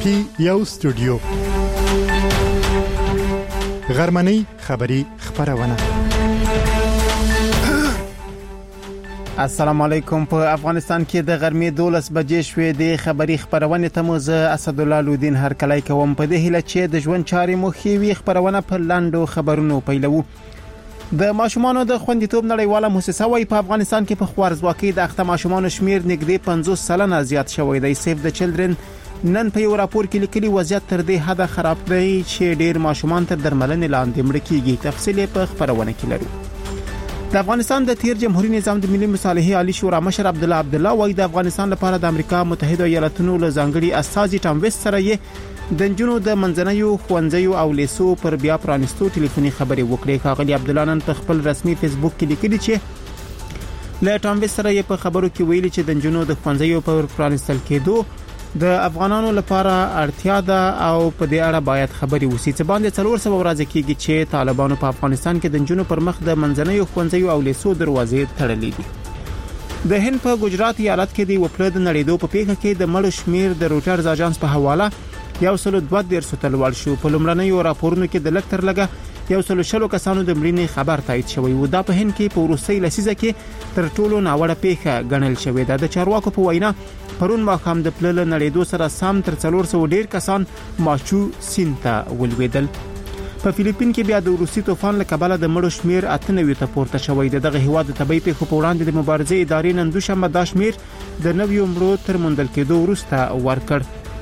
موسیقي یو استودیو غرمنۍ خبری خبرونه. السلام علیکم. په افغانستان کې د غرمې 12 بجې شوې د خبری خبرونه ته مو زه اسد الله لودین هر کله کوم په دې هله چې د ژوند چارې مو خېوي خبرونه په لاندو خبرونو پیلوو. د ماشومانو د خوندیتوب نړیواله مؤسسه وايي په افغانستان کې په خوارزواکۍ د اخته ماشومانو شمیر نږدې 50% زیات شوی دی. سیف د چلډرن نن په یو راپور کې لیکلي وضعیت تر دې حد خراب دی چې ډیر ماشومان تر درملنې لاندې مړ کیږي. تفصیل په خبرونه کې لرو. د افغانستان د تیر جمهوریت نظام د ملي مصالحې عالی شورا مشر عبدالله وايي د افغانستان لپاره د امریکا متحده ایالاتونو له ځانګړي استازي ټام ویست سره یې د جنونو د منځنیو خوندزیو او لیسو پر بیا پرانستو ټلیفوني خبرې وکړې. ښاغلي عبدالله نن په خپل رسمي فیسبوک کې لیکلي چې له ټام ویست سره یې په خبرو کې ویلي چې د جنونو د خوندزیو پر پرانستل کېدو د افغانانو لپاره اړتیا ده او په دې اړه باید خبري وشي. چې باندې 400 ورځې کېږي چې طالبانو په افغانستان کې د جنونو پر مخ د منځنیو خوندزیو او لیسو دروازې تړلې دي. د هند په ګجرات ایالت کې د وپلد نړیدو په پیښه کې د مړو شمیر د روټرز اژانس په حواله 112 تلوال شو. په لومړنیو راپورونو کې د لکتر لګه 140 کسانو د مړینې خبر تایید شوی و. دا په هند کې په روسي لسیزه کې تر ټولو ناوړه پیښه ګڼل شوې ده. د چارواکو په وینا پرون ماښام د پلل نړیدو سره سم تر 400 ډیر کسان ماچو سین ته ولویدل. په فلیپین کې بیا د روسي طوفان له کبله د مړو شمیر 98 ته پورته شوی دی. دغه هیواد د طبي پیښو په وړاندې د مبارزې ادارې نن دوشنبه دا شمیر د 90 مړو تر موندل کېدو وروسته ورکړ.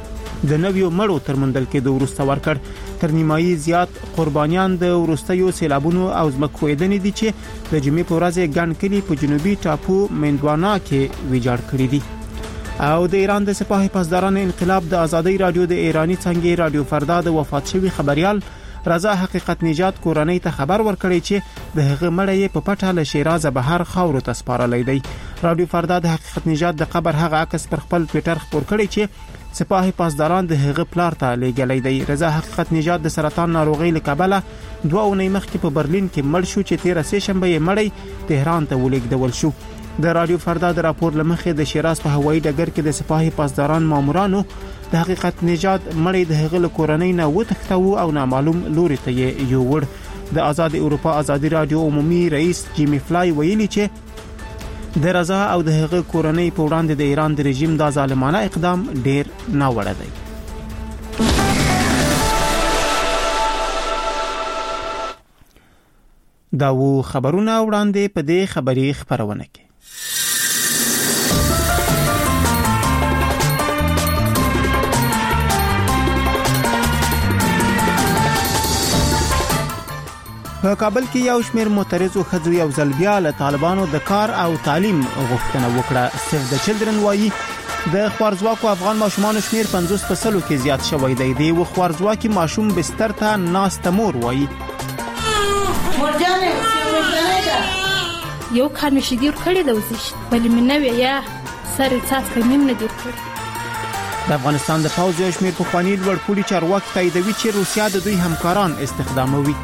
تر نیمایي زیات قربانیان د وروستیو سیلابونو او ځمکویدنې دي چې د جمعې په ورځ ګڼ کلي په جنوبي ټاپو مندوانا کې ویجاړ کړی دي. او د ایران د سپاه پاسداران انقلاب د ازادۍ رادیو د ایرانی څنګه رادیو فردا د وفات شوی خبريال رضا حقیقت نجات کورنۍ ته خبر ورکړی چې د هغه مړی په پټه له شیراز بهر خاورو ته سپارلی دی. رادیو فردا د حقیقت نجات د قبر هغه عکس پر خپل ټوئیټر خپور کړی چې سپاه پاسداران د هغه پلار ته لېږلی دی. رضا حقیقت نجات د سرطان ناروغۍ له کبله 2 اونۍ مخکې په برلین کې مړ شو چې 13 سهشنبه یې مړی تهران ته ولېږدول شو. د رادیو فردا د راپور لمخې د شیراز په هوایي ډګر کې د سپاه پاسداران مامورانو د حقیقت نجات مړی د هغه کورنۍ نه وتښتاوه او نامعلوم لوري ته یې یووړ. د آزاد اروپا ازادي رادیو عمومي رئیس جیمی فلای ویلي چې د رضا او د هغه کورنۍ په وړاندې د ایران د رژیم د ظالمانه اقدام ډیر ناوړه دی. دا و خبرونه وړاندې په دې خبري خبرونه کې. په کابل کې یو شمېر معترضو ښځو یو ځل بیا له طالبانو د کار او تعلیم غوښتنه وکړه. سیف د چلډرن وايي د خوارزواکو افغان ماشومانو شمیر 50% کې زیات شوی دی. دی و خوارزواکي ماشوم بستر ته ناست مور وايي یو کار مشي دیر کړی د وزش بلې منوي یا سره تاسو کمیم نه دیر کړ. د افغانستان د پوځ یو شمېر پخوانی لوړپوړي چارواکي تاییدوي چې روسیا د دوی همکاران استخداموي.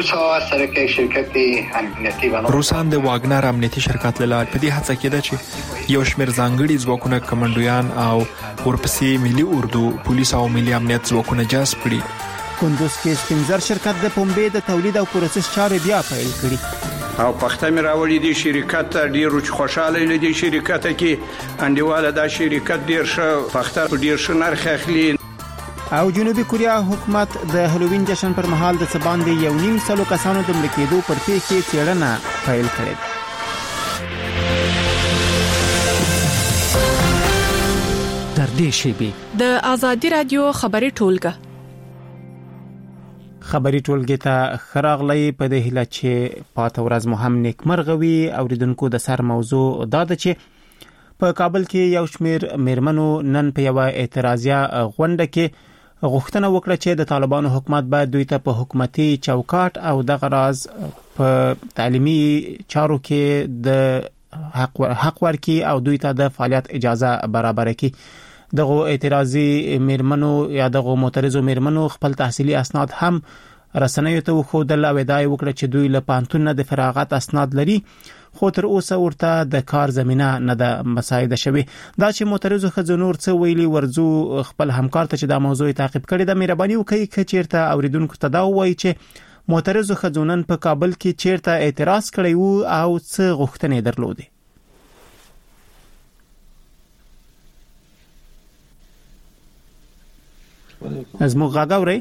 روسان د واګنر امنیتي شرکت له لارې په دې هڅه کې ده چې یو شمېر ځانګړي ځواکونه کمانډویان او ورپسې ملي اردو پولیس او ملي امنیت ځواکونه جذب کړي. کندوز کې سپینزر شرکت د پنبې د تولید او پروسس چارې بیا پیل کړي. او پخته مې راوړې دي شرکت ډیر خوشاله لیدي شرکت کې انډیواله دا شرکت ډیر ښه پخته ډیر ښه نرخ اخلي. او جنوبي کوریا حکومت د هالووین جشن پر مهال د سباندې 1.5 کسانو د مړ کېدو پر پیښې څېړنه پیل کړې. در دې شیبې د ازادي رادیو خبري ټولګه خبري ټولګه ته خراغلی په دې هله چې پاته ورځ مو هم نیکمرغوي. اوریدونکو د سر موضوع دا ده چې په کابل کې یو شمېر میرمنو نن په یو اعتراضیه غونډه کې غوښتنه وکړه چې د طالبانو حکومت باید دوی ته په حکومتي چوکاټ او دغه راز په تعلیمي چارو کې د حق ورکړي او دوی ته د فعالیت اجازه برابر کړي. دغه اعتراضي میرمنو یا دغه معترضو میرمنو خپل تحصیلي اسناد هم رسنیو ته وښودل او ادعا وکړه چې دوی له پانتون نه د فراغت اسناد لري، خو تر اوسه ورته د کار زمينه نه ده مساعده شوی. دا چې معترضو ښځو نور څه ویلي، ورزو خپل همکار ته چې دا موضوع تعقیب کړي د مهرباني وکړي چې چیرته اوریدونکو ته دا وایي چې معترضو ښځو نن په کابل کې چیرته اعتراض کړی وو او څه غوښتنې درلودې. زموږ غاګوري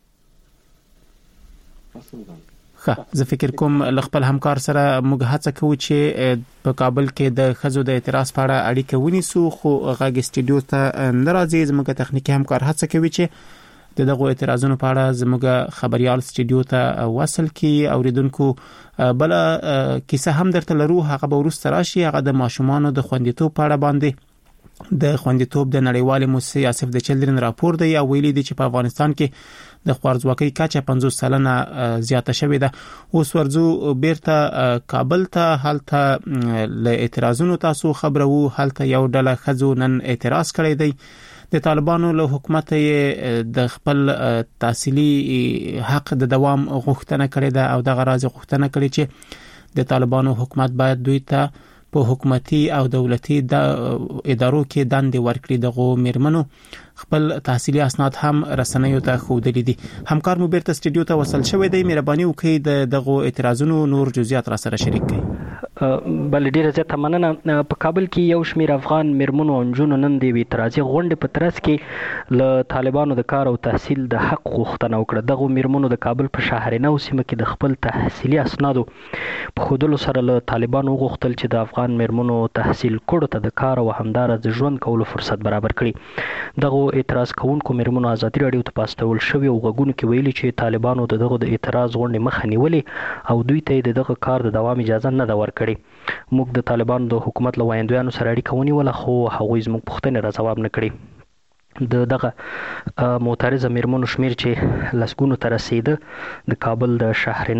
زه فکر کوم خپل همکار سره موږ هڅه کوو چې په کابل کې د خزو د اعتراض په اړه اړیکه ونیسو، خو غاګ استودیو ته ناراضي. زموږ تخنیکی همکار هڅه کوي چې دغه اعتراضونو په اړه زموږ خبريال استودیو ته وصل کی. اوریدونکو بل کیسه هم درته لرو، هغه به ورسته راشي. هغه د ماشومانو د خوندیتوب په اړه باندې د خوندیتوب د نړیوال موسسې اسف د چلډرن راپور دی او ویلي دی چې په افغانستان کې د خوارزواکۍ کچه 50 سلنه زیاته شوې ده. اوس ورځو بیرته کابل ته، هلته له اعتراضونو تاسو خبرو، هلته یو ډله خزو نن اعتراض کړی دی. د طالبانو له حکومت د خپل تحصیلي حق د دوام غوښتنه کړې ده او دغه راز غوښتنه کړې چې د طالبانو حکومت باید دوی ته په حکومتي او دولتي د ادارو کې دندې ورکړي. دغه میرمنو خپل تحصیلي اسناد هم رسنیو ته ښودلي دي. همکار مو بیرته استودیو ته وصل شوی دی. مهرباني وکړئ دغه اعتراضونو نور جزئیات را سره شریک کړئ. بل ډیره زیاته مننه. په کابل کې یو شمېر افغان میرمنو او نجونو نن د اعتراضي غونډې په ترڅ کې له طالبانو د کار او تحصیل د حق غوښتنه وکړه. دغه میرمنو د کابل په شهرنو سیمه کې د خپل تحصیلي اسنادو په ښودلو سره له طالبانو غوښتل چې د افغان میرمنو تحصیل کړو ته د کار او همدارس ژوند کولو فرصت برابر کړي. دغه اعتراض کوونکو میرمنو ازادي رادیو ته پاستول شوی او غوږونو کې ویلي چې طالبانو دغه د اعتراض غونډې مخه نیولې او دوی ته دغه کار د دوام اجازه نه ده ورکړې. موږ د طالبانو د حکومت له وایندویانو سره اړیکه ونیوله، خو هغوی زموږ پوښتنې را ځواب نه کړې. دغه معترضه میرمنو شمیر چې لسګونو ته رسیده د کابل د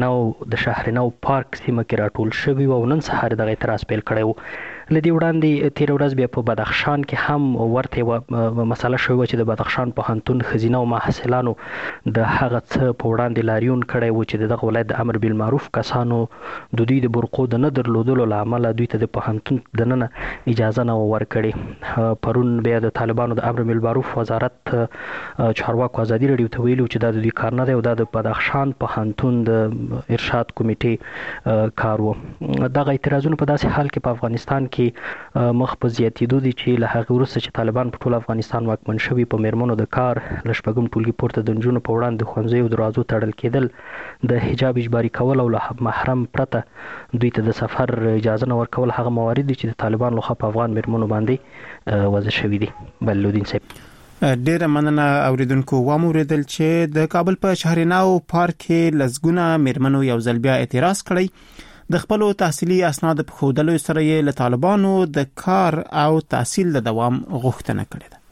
شهرنو پارک سیمه کې راټول شوي او نن سهار دغه اعتراض پیل کړی و. لدی وړاندې تیر ورځ بیا په بدخشان کې هم ورته مسله شوې چې د بدخشان پوهنتون خزینه او محصلانو د هغه څه په وړاندې لاریون کړی و چې دغه ولایت د امر بالمعروف کسانو د دوی د برقو د نه درلودلو له امله دوی ته د پوهنتون دننه اجازه نه ورکړي. پرون بیا د طالبانو د امر بالمعروف وزارت چارواکو ازادي رادیو ته ویلو چې دا د دوی کار نه دی او دا د بدخشان پوهنتون د ارشاد کمیټې کار و. دغه اعتراضونه په داسې حال کې په افغانستان کې مخ په زیاتېدو دي چې له هغه وروسته چې طالبان په ټول افغانستان واکمن شوي، په میرمنو د کار له شپږم ټولګي پورته د نجونو په وړاندې د ښوونځیو دروازو تړل کېدل، د حجاب اجباري کول او له محرم پرته دوی ته د سفر اجازه نه ورکول هغه موارد دي چې د طالبان لخوا په افغان میرمنو باندې وضع شوي دي. بلودین صاحب ډیره مننه. اوریدونکو واموریدل چې د کابل په شهرنو پارک کې لسګونه میرمنو یو ځل بیا اعتراض کړی. د خپل تحصیلي اسناد په ښودلو سره یې له طالبانو د کار او تحصیل د دوام غوښتنه کړې ده.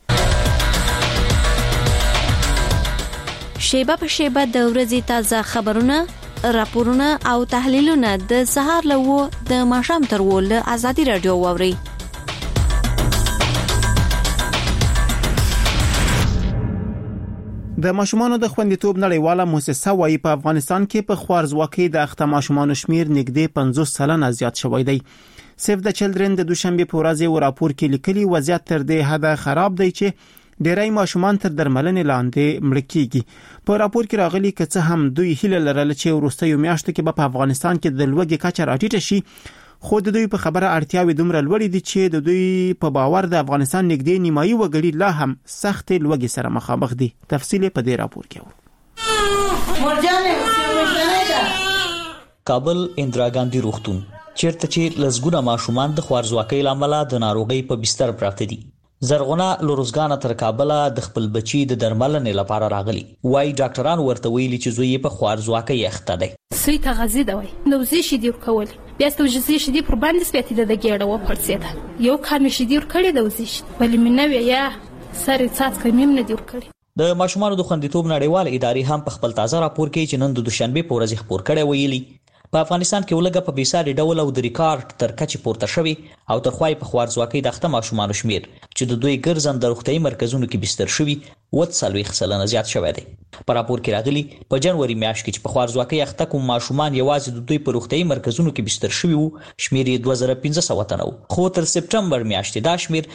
شیبه په شیبه د ورځې تازه خبرونه، راپورونه او تحلیلونه د سهار له د ماښام تر له ازادي رادیو واوري. د ماشومانو د خوندیتوب نړیواله موسسه وايي په افغانستان کې په خوارزواکۍ د اخته ماشومانو شمیر نږدې 50 سلنه زیات شوی دی. سیف د چلډرن د دوشنبه په ورځ یو راپور کې لیکلي وضعیت تر دې حده خراب دی چې ډېری ماشومان تر درملنې لاندې مړ کیږي. په راپور کې راغلي چې څه هم دوی هیله لرله چې وروستیو میاشتو کې په افغانستان کې د لوږې کچه راټیټه شي، خو د دوی په خبره اړتیاوې دومره لوړې دي چې د دوی په باور د افغانستان نږدې نیمایي وګړي لا هم سخت لوږې سره مخامخ دي. تفصیل په دې راپور کې کابل اندرا ګاندی روغتون چیرته چې لسګونه ماشومان د خوارزواکۍ لامل د ناروغۍ په بستر پراته دي. زرغونه لوروزګان تر کابل د خپل بچي د درملنې لپاره راغلي. وايي ډاکټران ورته ویلي چې زوی په خوارزواکۍ اخته دی. سوی تغذیه دی، نو زی شي دی کول بیا ستوجزي شدي پر باندې سپېته د ګېړه و پړسېده. یو کار مې شدي ور کړی د وزیش ولې مې نه وی یا سره څاڅ کمیم نه دی ور کړی. د ماشومانو د خوندیتوب نړیوال ادارې هم په خپل تازه راپور کې چې نن د دوشنبه په ورځ خبر کړی ویلي په افغانستان کې ولګه په بیساري ډول او د ریکارډ تر کچې پورته شوی او تر خوای په خوارزواکۍ د اخته ماشومان شمیر چې د دوی ګرځند د روغتيایي مرکزونو کې بستر شوی 40% زیات شوی دی. په راپور کې راغلي په جنوري میاشت کې چې په خوارزواکۍ اخته کوم ماشومان یوازې د دوی په روغتيایي مرکزونو کې بستر شوی وو شمیر 2500 تنه وو، خو تر سپټمبر میاشتې دا شمیر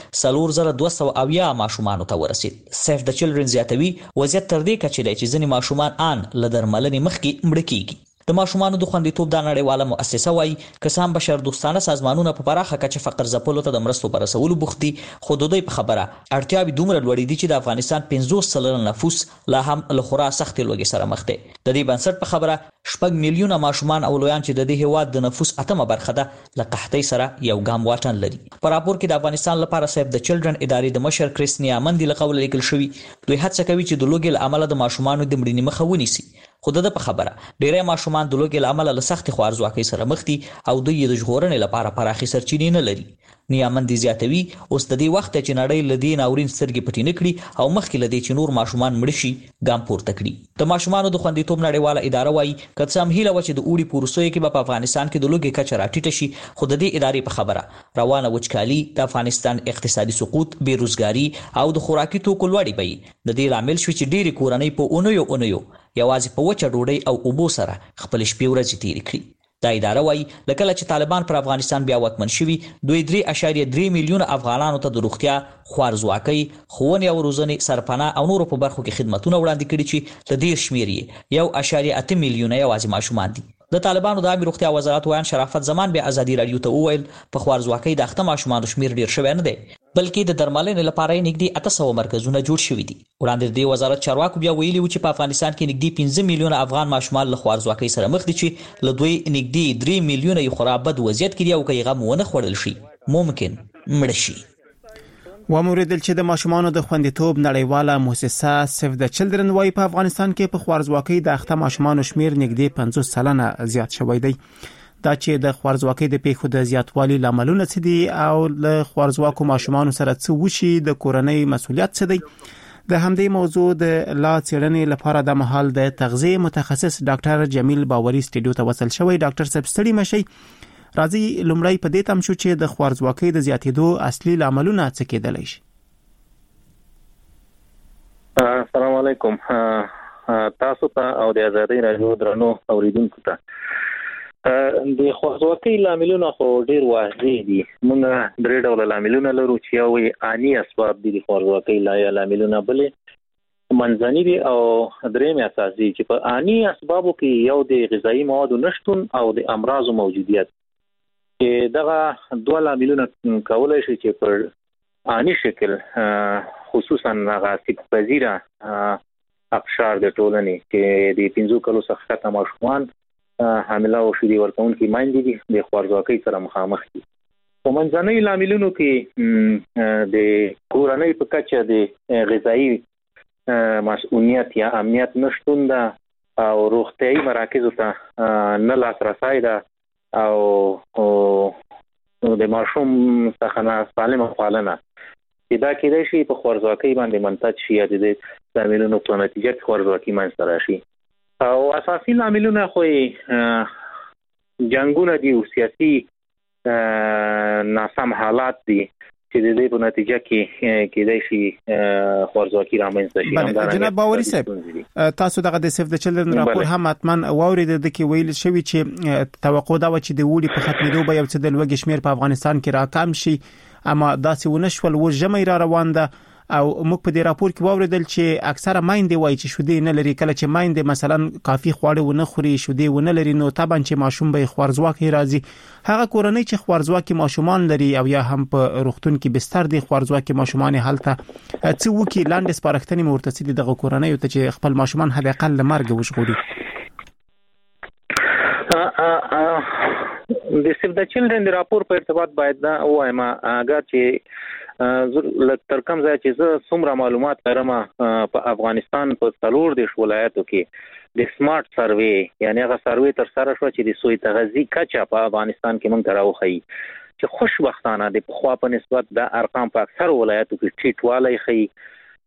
4200 ماشومان ته ورسید. سیف د چلډرن زیاتوي وضعیت تر دې کچې دی چې ځینې ماشومان ان له درملنې مخکې مړه کیږي. د ماشومانو د خوندیتوب د نړیواله مؤسسه وايي کسان بشر دوستانه سازمانونه په پراخه کچه فقر ځپلو ته د مرستو پر رسولو بوخت دي، خو د دوی په خبره اړتیاوې دومره لوړې دي چې د افغانستان 50% نفوس لا هم له خورا سخت لوږې سره مخ دي. د دې بنسټ په خبره 6 میلیونه ماشومان او لویان چې د دې هیواد د نفوس 8 برخه ده له قحطۍ سره یو ګام واټن لري. په راپور کې د افغانستان لپاره سیف د چلډرن ادارې د مشر کریس نیامندي له قوله لیکل شوی دوی هڅه کوي چې د لوږې له امله د ماشومانو د مړینې مخه ونیسي، خو د په خبره ډیری ماشومان د لوږې له امله له سخت خوارزواکۍ سره مخ دي او دوی د ژغورنې لپاره پراخي سرچینې نه لري. نیامندي زیاتوي اوس د دې وخت چې نړۍ له دې ناورین سترګې پټې نه کړي او مخکې له دې چې نور ماشومان مړ شي ګام پورته کړي. د ماشومانو د خوندیتوب نړیواله اداره وايي که څه هم هیله وه چې د اوړي په وروستیو کې به په افغانستان کې د لوږې کچه راټیټه شي، خو د دې ادارې په خبره روانه وچکالي، د افغانستان اقتصادي سقوط، بیروزګاري او د خوراکي توکو لوړې بیې د دې لامل شوي چې ډېرې کورنۍ په اونیو یوازې په وچه ډوډۍ او اوبو سره خپل شپې ورځې تیرې کړي. دا اداره وايي لکه چې طالبان پر افغانستان بیا واکمن شوي دوی 3.3 میلیون افغانانو ته د روغتیا، خوارزواکۍ، ښوونې او روزنې، سرپناه او نورو په برخو کې خدمتونه وړاندې کړي چې د دې شمیر یې 1.8 میلیونه یوازې ماشومان دي. د طالبانو د عامه روغتیا وزارت وایي شرافت زمان به ازادي رادیو ته وویل په خوارزواکۍ د اخته ماشومان شمیر ډیر شوی نه دی، بلکې د درملنې لپاره یې نږدې 800 مرکزونه جوړ شوي دي. وړاندې د وزارت چارواکو بیا ویلي و چې په افغانستان کې نږدې 15 میلیونه افغان ماشومان له خوارزواکۍ سره مخ دي چې له دوی نږدې 3 میلیونه یې خورا بد وضعیت کې دي او که یې غم ونه خوړل شي ممکن مړه شي. وموریدل چې د ماشومانو د خوندیتوب نړیواله مؤسسه سیف د چلډرن وايي په افغانستان کې په خوارزواکۍ د اخته ماشومانو شمیر نږدې 50% زیات شوی دی. دا چې د خوارزواکۍ د پیښو د زیاتوالي لاملونه څه دي او له خوارزواکو ماشومانو سره څه وشي، د کورنۍ مسؤلیت څه دی، د همدې موضوع د لا څېړنې لپاره د مهال د تغذیه متخصص ډاکټر جمیل باوري سټډیو ته وصل شوی. ډاکټر صاحب ستړي مشي، راځي لومړی په دې تم شو چې د خوارزواکۍ د زیاتېدو اصلي لاملونه څه کېدلی شي. السلام علیکم تاسو ته او د آزادۍ رادیو درنو اوریدونکو ته. د خوارزواکۍ لاملونه خو ډیر واضح دي. موږ درې ډول لاملونه لرو چې یو یې آني اسباب دي د خوارزواکۍ لاملونه، بلې منځني دي او درېیم اساسي چې په آني اسبابو کې یو د غذایي موادو نشتون او د امراضو موجودیت. دغه دوه لاملونه کولای شي چې په آني شکل خصوصا هغه سپېڅليره اقشار د ټولنې کې د 15 کلو څخه ښکته ماشومان حامله او شیدې ورکوونکي میندې دي د خوارزواکۍ سره مخامخ دي. په منځنیو لاملونو کې د کورنۍ په کچه د غذایي مسؤلیت یا امنیت نشتون ده او روغتیایي مراکزو ته نه لاسرسی ده او د ماشوم څخه نه سالمه پالنه چې دا کېدای شي په خوارزواکۍ باندې منتج شي یا د دې لاملونو په نتیجه کې خوارزواکۍ منځته راشي. او اساسي لاملونه خو جنګونه دي او سیاسي ناسم حالات دي چې د دې په نتیجه کې کېدای شي خوارزواکۍ رامنځته شي. جناب باوري صاحب تاسو دغه د سیف د چلډرن راپور هم اتمن واورید د کې ویل شوی چې توقع دا و چې د وړي په ختمېدو به یو څه د لوږې شمیر په افغانستان کې راکم شي، اما داسې ونه شول. و ژمی را روان ده او موږ په دې راپور کې واوریدل چې اکثره مایندې وایي چې شودې نه لري. کله چې مایندې مثلا کافي خواړه ونه خوري، شودې ونه لري، نو طبعا چې ماشوم به خوارزواکۍ راځي. هغه کورنۍ چې خوارزواکۍ ماشومان لري او یا هم په روغتون کې بستر دي خوارزواکۍ ماشومان هلته څه وکي لاندې سپارښتنې مرتسي دي دغه کورنۍ ته چې خپل ماشومان حد اقل له مرګ وژغوري. د سیف د چلډرن د راپور په ارتباط باید دا وایم اگر چې تر کوم ځای چې زه څومره معلومات لرم په افغانستان په 14 ولایتو کې د سمارټ سروې یعنی هغه سروې تر سره شو چې د سوی تغذیه کچه په افغانستان کې مونږ راوخی چې خوشبختانه د پخوا په نسبت د ارقام په اکثر ولایتو کې ټیټوالی خي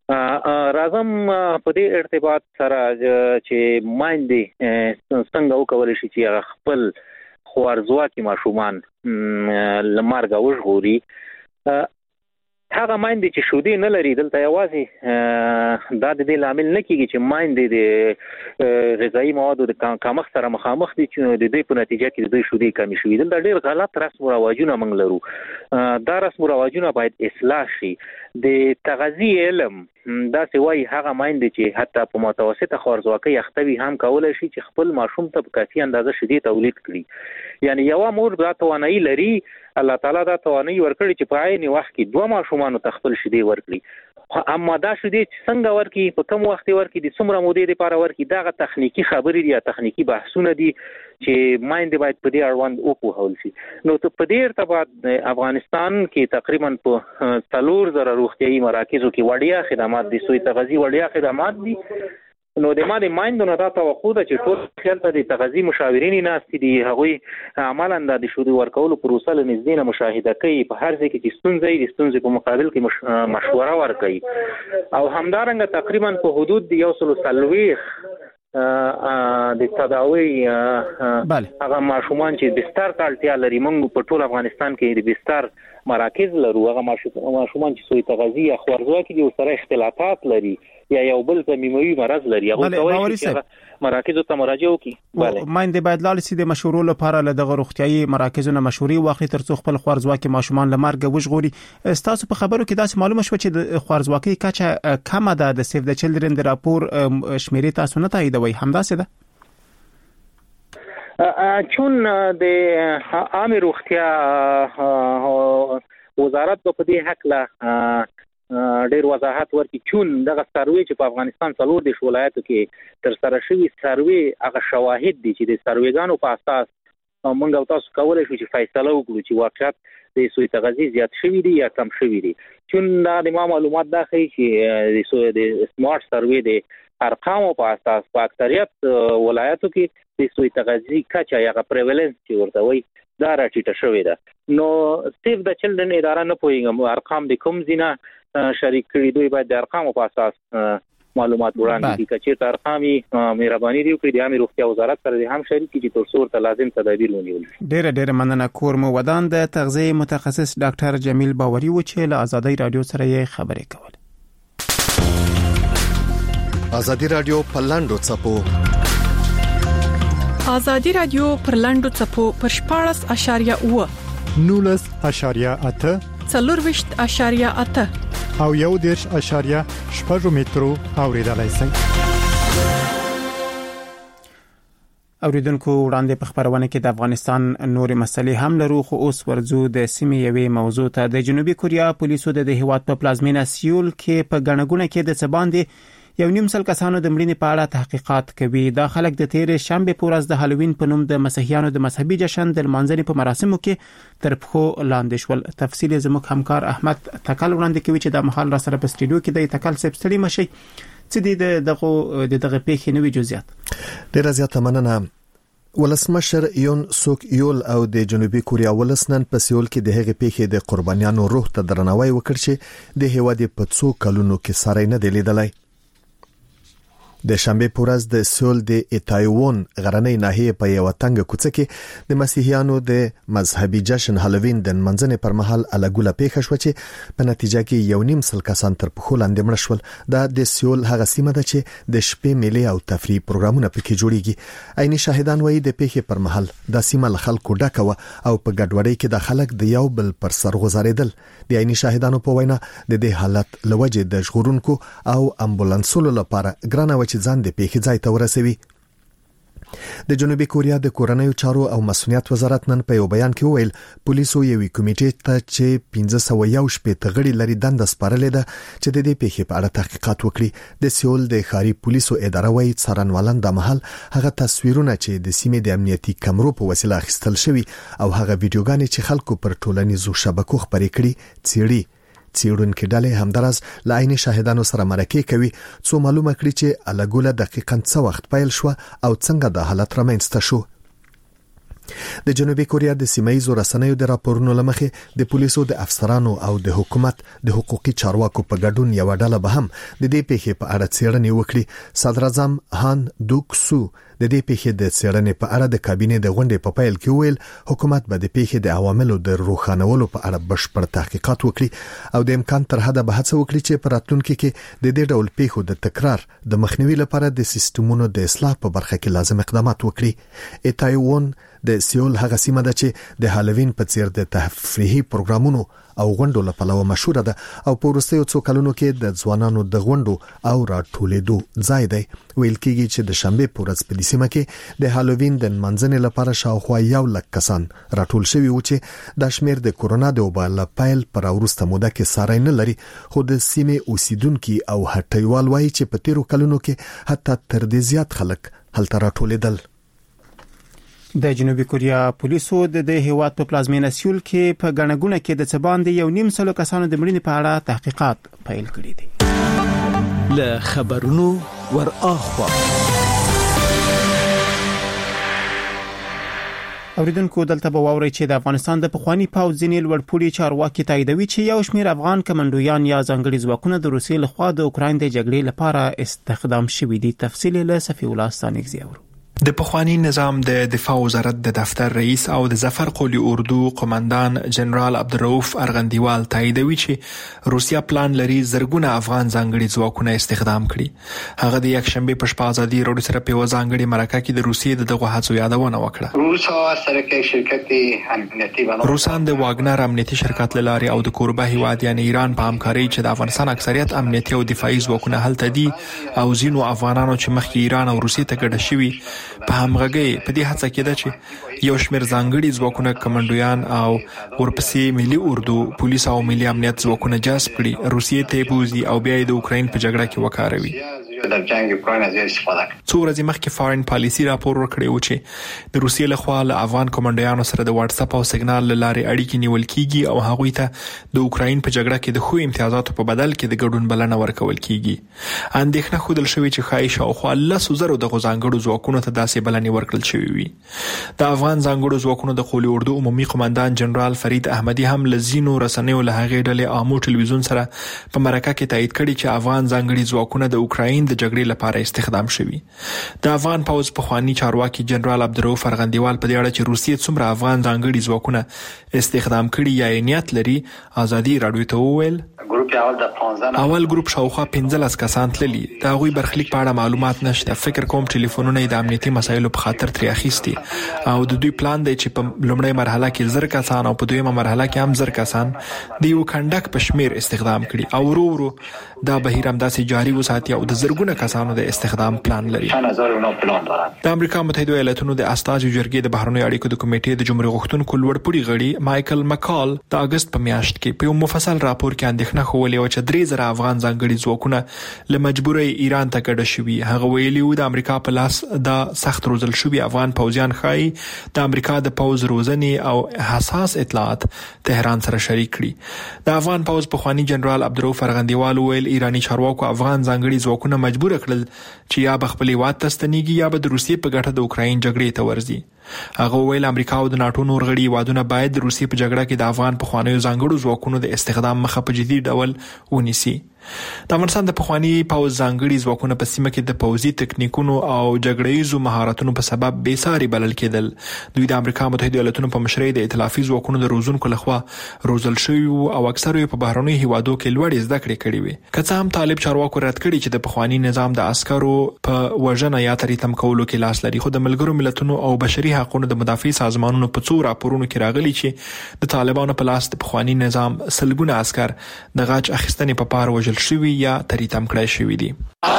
راځم په دې ارتباط سره چې مایندې څنګه وکولای شي چې خپل خوارزواکي ماشومان لمرګه وژغوري. هغه مایندې چې شودي نه لري دلته یوازې دا د دې لامل نه کیږي چې مایندې د غذایی موادو د کمښت سره مخامخ دي چې د دې په نتیجه کې د دوی شودي کمی شوي. دلته ډېر غلط رسم او رواجونه موږ لرو. دا رسم او رواجونه باید اصلاح شي. د تغذیه علم دا سوي هغه مایندې چې حتی په متوسطه خوارزواکۍ اختوي هم کولای شي چې خپل ماشوم ته په کافي اندازه شیدې تولید کړي. یعنی یو مور دا توانایي لري، الله تعالی دا توانایي ورکړي چې په عین وخت کې دوه ماشومان ته خپل شیدې ورکړي. اما دا شیدې څنګه ورکړي، په کوم وخت ورکړي، د څومره مودې لپاره ورکړي، دا تخنیکی خبرې دي، تخنیکی بحثونه دي چې مایندې باید په دې اړوند وپوهول شي. نو ته په دې ارتباط افغانستان کې تقریبا په 4,000 روغتيایي مراکزو کې وړیا خدمات دي، سوی تغذیه وړیا خدمات دي. نو د مایندو نه دا توقع ده چې ټول خلک د تغذیه مشاورین ناست دي، هغوی عملاً د شودي ورکولو پروسه لنږدې نه مشاهده کوي، په هر ځای کې چې ستونزې په مقابل کې مشوره ورکوي. او همدارنګه تقریبا په حدود 140 د تداوی هغه ماشومان چې بستر ته اړتیا لري، موږ په ټول افغانستان کې د بستر مراکز لرو. هغه ماشومان چې سوی تغذیه خوارزواکي دي او سره اختلافات لري یا یو بل زمینوي مرض لري، هغه کوي چې مراکزو ته مراجعه وکړي. مایندې باید لاړ شي د مشورو لپاره له دغه روغتيایي مراکزونو مشورې واخلي ترڅو خپل خوارزواکي ماشومان لمرګه وژغوري. تاسو په خبرو کې داسې معلومه شو چې د خوارزواکۍ کچه کمه ده، د سیف د چلډرن د راپور شمیرې تاسو نه تاییدوي، همداسې ده؟ چون د عام روغتیا وزارت په دې حق له ډېر وضاحت ورکړي، چون دغه سروې چې په افغانستان 14 ولایتو کې تر سره شوی سروې هغه شواهد دي چې د سروېګانو په اساس موږ او تاسو کولای شو چې فیصله وکړو چې واقعیت د سوی تغذیه زیات شوی دی یا کم شوی دی. چون دا د معلومات دا ښیي چې د سمارټ سروې د ارقامو په اساس په اکثریت ولایتو کې د سوی تغذیه کچه یا پریوالنس چې ورته وایي دا راټیټه شوې ده. نو سیف د چلډرن اداره نه پوهیږم ارقام د کوم ځینه شریک کړي، دوی باید د ارقامو په اساس معلومات وړاندې کړي. که چیرته ارقامي مهرباني دی وکړي د عامه روغتیا وزارت سره هم شریک کړي چې تر څو ته لازم تدابیر ونیول شي. ډېر مننه. کورمو ودان د تغذیه متخصص ډاکټر جمیل باوري و چې له آزادۍ رادیو سره یې خبرې کولې. آزادۍ رادیو په لاندو چپو آزادۍ رادیو پر لاندو چپو پر 14.8 19.8 4.8 او 1.8 مترو اوریدلای شئ. اوریدونکو وړاندې په خبرونه کې د افغانستان نورې مسلې هم لرو، خو اوس ورځو د سیمې یوې موضوع ته. د جنوبي کوریا پولیسو د هیواد په پلازمینه سیول کې په غنګونه کې د سباندې 1.5 کسانو د مړینې په اړه تحقیقات کوي. دا خلک د تیر شنبه په ورځ د هالووین په نوم د مسیحیانو د مذهبي جشن د لمانځنې په مراسمو کې تر پخو لاندې شول. تفصیل زموږ همکار احمد تکل وړاندې کوي چې د محل را سره په سټډیو کې د تکل سپستړي مشي چې دغه پیښې نوې جزئیات. ډیره زیاته مننه. ولسمشر یون سوک یول او د جنوبي کوریا ولسنن په سیول کې د هغې پیښې د قربانیانو روح ته درناوی وکړ چې د هیواد په څو کلونو کې ساري نه دی لیدلای. د شنبه پورز د سول د ایتایوون غرنۍ ناحیه په یو تنګ کوڅه کې د مسیحیانو د مذهبي جشن هالووین د منځنې پر مهال الګوله پیښه شو چې په نتیجه کې 1.5 کسان تر پخو لاندې مړ شول. دا د سول هغه سیمه ده چې د شپې میلې او تفریح پروګرامونه پکې جوړیږي. عیني شاهدان وایي د پیښې پر مهال د سیمه له خلکو ډکه و او په ګډوډۍ کې د خلک د یو بل پر سر غوځارېدل. د عیني شاهدانو په وینا د دې حالت لوجه د ژغورونکو او امبولانسونو لپاره ګرانه و چې ځان د پیښې ځای ته ورسوي. د جنوبي کوریا د کورنیو چارو او مسؤلیت وزارت نن په یو بیان کې وویل پولیسو یوې کمیټې ته چې 1501 شپې غړي لري دنده سپارلې ده چې د دې پیښې په اړه تحقیقات وکړي. د سیول د ښاري پولیسو اداره وايي څارنوالان د محل هغه تصویرونه چې د سیمې د امنیتي کمرو په وسیله اخیستل شوی او هغه ویډیوګانې چې خلکو پر ټولنیزو شبکو خبرې کړي څېړي. څېړونکو ډلې همدارس له عیني شاهدانو سره مرکه کوي څو معلومه کړي چې الګوله دقیقاً څه وخت پیل شو او څنګه د حالت رامنځته شو. د جنوبي کوریا د سیمایي رسنیو د راپورونو لمخې د پولیسو د افسرانو او د حکومت د حقوقي چارواکو په ګډون یو ډله به هم د دې پیښې په اړه څېړنې وکړي. صدر اعظم هان دوک سو د دې پیښې د څېړنې په اړه د کابینې د غونډې په پیل کې ویل حکومت به د پیښې د عواملو د روښانولو په اړه بشپړ تحقیقات وکړي او د امکان تر حده به هڅه وکړي چې په راتلونکي کې د دې ډول پیښو د تکرار د مخنیوي لپاره د سیستمونو د اصلاح په برخه کې لازم اقدامات وکړي. ایتایوون د سیول هغه سیمه ده چې د هالووین په څیر د تفریحي پروګرامونو او غونډو لپاره مشهوره ده او په وروستیو څو کلونو کې د ځوانانو د غونډو او راټولېدو ځای دی. ویل کېږي چې د شنبه په ورځ په دې سیمه کې د هالووین د منځنۍ لپاره شاوخوا 100,000 کسان راټول شوي و چې د شمیر د کورونا د وبا پیل پر وروسته موده کې ساري نه لري، خو د سیمې اوسیدونکو او هټیوال وایي چې په تیرو کلونو کې حتی تر دې زیات خلک هلته راټولېدل. د جنوبي کوریا پولیسو د هیواد په پلازمینه سیول کې په غنګونه کې د څباندې 1.5 کسانو د مړینې په اړه تحقیقات پیل کړي دي. له خبرونو ور اخوا اوریدونکو دلته به واوري چې د افغانستان د پخوانی پاوځ ځینې لوړپوړي چارواکي تاییدوي چې یو شمېر افغان کمانډویان یا ځانګړي ځواکونه د روسیې لخوا د اوکراین د جګړې لپاره استخدام شوي دي. تفصیل له صفی الله ستانکزی اورو. د پخوانی نظام د دفاع وزارت د دفتر رئیس او د ظفر قولی اردو قومندان جنرال عبدالرؤف ارغندیوال تاییدوي چې روسیا پلان لري زرګونه افغان ځانګړي ځواکونه استخدام کړي. هغه د یک شنبه په شپه ازادي روډ سره په ځانګړي مرکه کې د روسیې دغه هڅو یادونه وکړه. روسان د واګنر امنیتي شرکت لاري او د کوربه هیواد یعنی ایران په همکاري چې د افغانستان اکثریت امنیتي او دفاعي ځواکونه هلته دي او ځینو افغانانو چې مخکې ایران او روسیې ته ګډ شوي په همغږي په دې هڅه کې ده چې یو شمېر ځانګړي ځواکونه کمانډویان او ورپسې ملي اردو پولیس او ملي امنیت ځواکونه جذب کړي، روسیې ته بوزي او بیا د اوکراین په جګړه کې وکاروي. در جنگ اوکراین از استفاده کړي. څو ورځې مخکې فارن پالیسی راپور ورکړی و چې د روسیې لخوا له افغان کمانډویانو سره د واتس اپ او سیګنال لارې اړیکې نیول کیږي او هغوی ته د اوکراین په جګړه کې د خو امتیازاتو په بدل کې د ګډون بلنه ورکول کیږي. اندېښنه خوده شوې چې خایي شاوخوا 100,000 د ځانګړو ځواکونو ته داسې بلنې ورکړل شوې وي. د افغان ځانګړو ځواکونو د قولی اردو عمومي قومندان جنرال فرید احمدي هم لزینو رسنیو له هغې ډلې عامو ټلویزیون سره په مرکه کې تایید کړي چې افغان ځانګړي ځواکونه د اوکراین د جګړې لپاره استخدام شوي. د افغان پوځ پخوانی چارواکي جنرال عبدالرؤف ارغندیوال په دې اړه چې روسیې څومره افغان ځانګړي ځواکونه استخدام کړي یا نیت لري ازادي راډیو ته وویل اول ګروپ شاوخوا 15 کسان تللي. د هغوی برخلیک په اړه معلومات نشته. فکر کوم ټلیفونونه د امنیتي مسایلو په خاطر ترې اخیستي او د دوی پلان دی چې په لومړۍ مرحله کې 1000 کسان او په دویمه مرحله کې هم 1000 کسان د یو کندک په شمیر استخدام کړي او ورو ورو دا بهیر هم داسې جاری وساتي او د زرګونه کسانو د استخدام پلان لري. د امریکا متحده ایالاتونو د استازو جرګې د بهرنیو اړیکو د کمیټې د جمهوریت غوښتونکو لوړپوړي غړي مایکل مکال د اگست په میاشت کې په یو مفصل راپور کې اندېښنه خولې او چې 3000 افغان ځانګړي ځواکونه له مجبوري ایران ته کډه شوي. هغه ویلي و د امریکا په لاس د سخت روزل شوي افغان پوځیان خای د امریکا د پوځ روزنې او حساس اطلاعات تهران سره شریک کړي. د افغان پوځ پخوانی جنرال عبدالرؤف ارغندیوال ویل ایرانی چارواکو افغان ځانګړي ځواکونه مجبور کړل چې یا بخپل هیواد ته ستنېږي یا به د روسیې په ګټه د اوکراین جګړې ته ورځي. هغه ویل امریکا او د ناتو نور غړي هیوادونه باید د روسیې په جګړه کې د افغان پخوانیو ځانګړو ځواکونو د استخدام مخه په جدي ډول ونیسي. د افغانستان د پخوانی پوځ ځانګړي ځواکونه په سیمه کې د پوځي تکنیکونو او جګړه‌یزو مهارتونو په سبب بې ساري بلل کېدل. دوی د امریکا متحده ایالاتونو په مشرۍ د ائتلافي ځواکونو د روزونکو لخوا روزل شوي او اکثره په بهرنیو هیوادو کې لوړې زده کړې کړې وي. که څه هم طالب چارواکو رد کړي چې د پخوانی نظام د عسکرو په وژنه یا تریتم کولو کې لاس لري، خو د ملګرو ملتونو او بشري حقوقو د مدافع سازمانونو په څو راپورونو کې راغلي چې د طالبانو په لاس د پخوانی نظام سلګونه عسكر د غاچ اخیستنې په پار وژل شوي یا تریتم کړای شوي دي.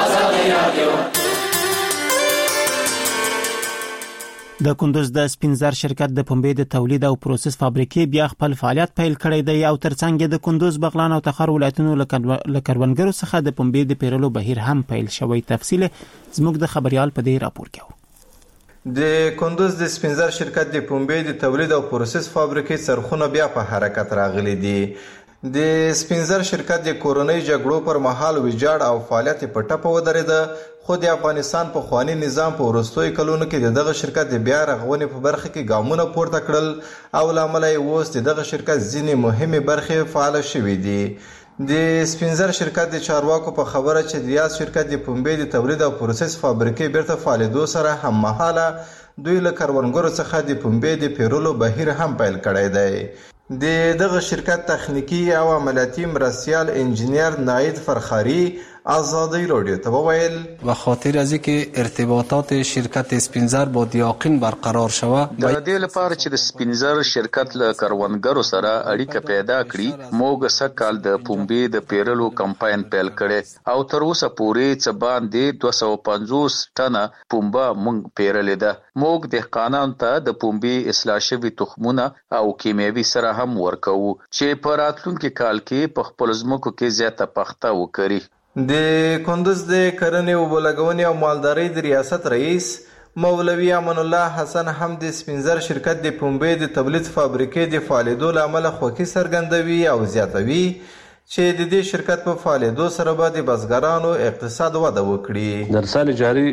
د کندوز د سپینزر شرکت د پنبې د تولید او پروسس فابریکې بیا خپل فعالیت پیل کړی دی او ترڅنګ د کندوز، بغلان او تخار ولایتونو له کروندګرو څخه د پنبې د پیرلو بهیر هم پیل شوی. تفصیل زموږ د خبريال په دې راپور کې. د کندوز د سپینزر شرکت د پنبې د تولید او پروسس فابریکې څرخونه بیا په حرکت راغلي دي. د سپینزر شرکت د کورونی جګړو پر مهال ویجاړ او فعالیت په ټپه ودرېده، خو د افغانستان په خوانی نظام په وروستیو کلونو کې د دغه شرکت د بیا رغونې په برخه کې ګامونه پورته کړل او لامل یې اوس د دغه شرکت ځینې مهمې برخې فعال شوې دي. د سپینزر شرکت د چارواکو په خبره چې د یاد شرکت د پنبې د تولید او پروسس فابریکې بیرته فعالېدو سره هم مهاله دوی له کروندګرو څخه د پنبې د پیرلو بهیر هم پیل کړی دی. د دغه شرکت تخنیکی او عملیاتي مرستیال انجینیر ناید فرخاری آزادی رادیو ته وویل و خاطر از اینکه ارتباطات شرکت سپینزر با دیاقین برقرار شوه د دې لپاره چې د سپینزر شرکت له کروندګرو سره اړیکه پیدا کړي موږ سکهال د پنبې د پیرلو کمپاین پیل کړي او تر اوسه پورې څه باندې 250 ټنه پنبه موږ پیرلې ده. موږ دهقانانو ته د پنبې اصلاح شوي تخمونه او کیمیاوي سره هم ورکوو چې په راتلونکي کال کې په خپل ځمکو کې زیاته پخته وکړي. د کندوز د کرنې او بلګونې او مالدارۍ د ریاست رئیس مولوی امان الله حسن هم د سپینزر شرکت د پنبې د تولید فابریکې د فعالیدو لامل خوښي څرګندوي او زیاتوي چې د دې شرکت په فعالیدو سره به د بزګرانو اقتصاد وده وکړي. در سال جاری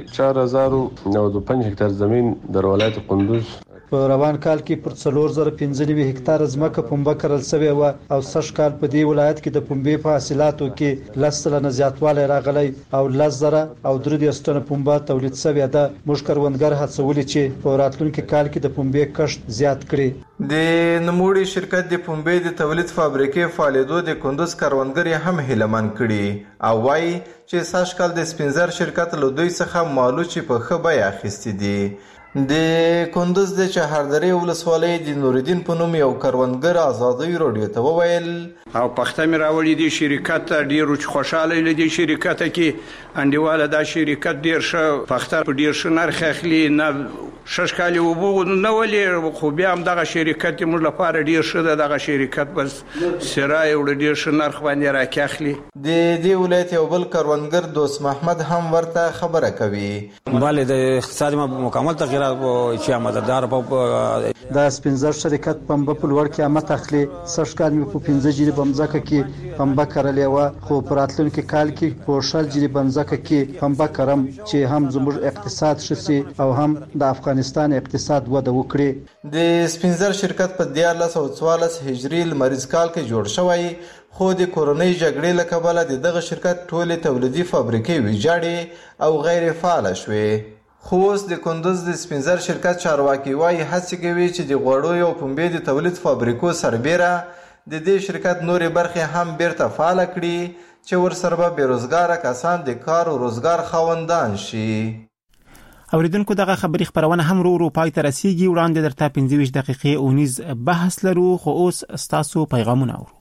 4095 هکتار زمین در ولایت کندوز په روان کال کې پر 4095 هکتار ځمکه پنبه کرل شوې و او سږ کال په دې ولایت کې د پنبې په حاصلاتو کې 10% زیاتوالی راغلی او 10,000 او 3 طن پنبه تولید شوې ده. موږ کروندګر هڅولي چې په راتلونکي کال کې د پنبې کښت زیات کړي. د نوموړي شرکت د پنبې د تولید فابریکې فعالیدو د کندوز کروندګر هم هیلمن کړي او وایي چې سږ کال د سپینزر شرکت له دوی څخه مالوچې په ښه بیه اخیستې دي. د کندوز د چهاردرې ولسوالۍ د نوردین په نوم یو کروندګر آزادی رادیو ته وویل او پخته مې راوړي دي شرکت ته ډېر خوشاله له دې شرکت کې انډیواله دا شرکت ډېر ښه پخته په ډېر ښه نرخ اخلي نه شش کال وبو نه ولې خو بیا هم دغه شرکت موږ لپاره ډېر ښه ده. دغه شرکت بس سرای وړ ډېر ښه نرخ باندې راکاخلي. د دې ولایت یو بل کروندګر دوست محمد هم ورته خبره کوي. بله د اقتصاد مکمل تغییر چې مددار په د سپینزر شرکت پنبه په لوړ قیمت اخلي. سږ کال مې په 15 جری بمځکه کې پنبه کرلې و خو په راتلونکي کال کې په 60 جری بمځکه کې پنبه کرم چې هم زموږ اقتصاد شسي او هم د افغانستان اقتصاد وده وکړي. د سپینزر شرکت په 1444 هجری لمریز کال کې جوړ شوی خو د کورونی جګړې له کبله دغه شرکت ټولې تولیدي فابریکې ویجاړې او غیر فعال شوې. خو اوس د کندوز د سپینزر شرکت چارواکي وايي هڅې کوي چې د غوړو او پنبې د تولید فابریکو سربیره د دې شرکت نورې برخې هم بیرته فعال کړي چې ورسره به بیروزګاره کسان د کار او روزګار خاوندان شي. اوریدونکو دغه خبری خبرونه هم رو پای ته رسیدي. وړاندې درته 15 دقیقې اونیز بحث لرو خو اوس ستاسو پیغامونه اورو.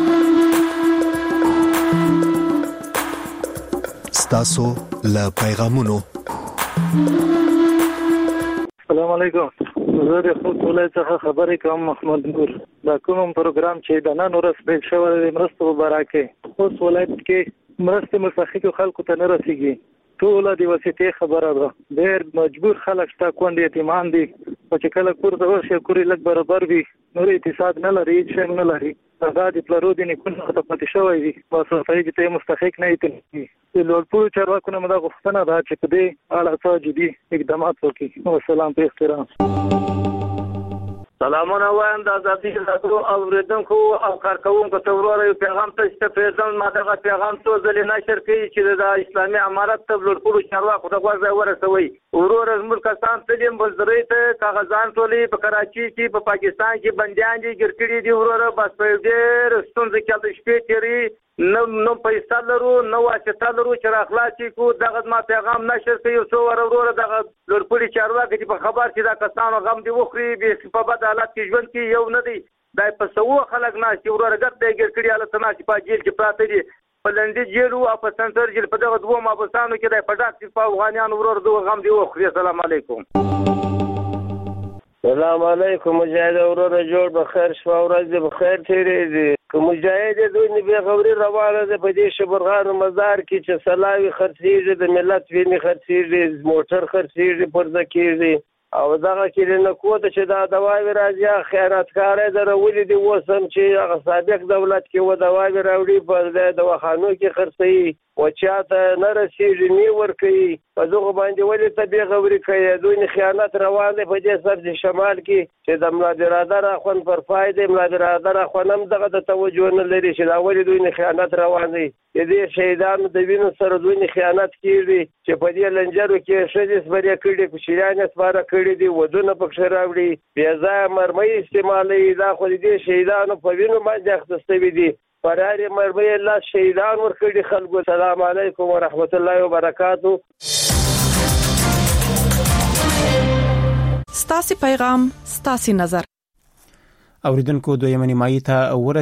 ستاسو له پیغامونو. السلام علیکم. زه د خوست ولایت څخه خبرې کوم محمد نور. دا کوم پروګرام چې د نن ورځ پیل شوی د مرستو مبارکه خوست ولایت کې مرستې مستحقو خلکو ته نه رسیږي. ټول د وسیتې خبره ده. ډېر مجبور خلک شته کونډې یتیمان دي چې کله کور د ورشي کوري لږ برابر وي نور اقتصاد نه لري هیڅ نه لري. هغه د پلرو د نیکونو ته پاتې شوی وي مصرفي ته مستحق نه دي. د لوړپوړو چارواکو نه مده غوښتنه ده چې په دې اړه څه جدي اقدامات وکړي. والسلام په احترام. سلامونه وایم د ازادي راډیو اوریدونکو او کارکوونکو ته ورور یو پیغام ته پیغام ما دغه پیغام څو ځلې نشر کړي چې د اسلامي امارت ته لوړپوړو چارواکو د غوږ ورسوي. ورور زموږ کسان تلیم بلدري ته کاغذان ټولې په کراچي کې په پاکستان کې بنديان دي ګرځېدي دي. ورور بس په ډېر ستونزې کې د شپې تیری نو پیسې لرو نو واسطه لرو چې راخلاصي کو دغه ما پیغام نشر کوي. څو ورور دغه لوړپوړي چارواکي چې په خبر چې دا کسانو غم دی وخوري به په بد حالت کې ژوند کې یو نه دی. دا په سوو خلک نه چې ورور ګټ دی ګرځېدي حالت نه چې په جیل کې پراته دي په لندې جیل او په سنټر جیل په دغه دوه مابستانو کې د پټاک چې په افغانان ورور دوه غم دی وخوري. السلام علیکم. السلام علیکم. مجاهد ورور جوړ بخیر شو ورځ دې بخیر تیرې که مجاهد دوی نه بیا خبري روانه ده په دې شبرغان مزار کې چې سلاوي خرڅېږي د ملت ویني خرڅېږي موټر خرڅېږي پرځه کېږي او دغه کې نه کوته چې دا دواوی راځي خیانتکار درولې دی وسم چې هغه سابق دولت کې و دواوی راوړي په دواخانو کې خرڅي او چاته نه رسیږي نی ور کوي په دغه باندې ولې ته غوري کوي دوی خیانت روان دی په دې سر د شمال کې چې د ملادرادر اخوان پر فائدې ملادرادر اخوانم دغه د توجه نه لري چې دا ولې دوی خیانت روان دی دې شهیدانو د وینو سره دوی خیانت کیږي چې په دې لنجرو کې شدیس بری کړي کوشیران سپاره کړي دي ودونه پکښ راوړي بیا ځای مرمۍ استعمالي دا خو دې شهیدانو په وینو باندې اخته دي فراري مرمۍ الله شهیدان ورکړي خلکو. السلام علیکم ورحمت الله وبرکاتہ. ستاسو پیغام ستاسو نظر اوریدونکو دویمه نیمایي ته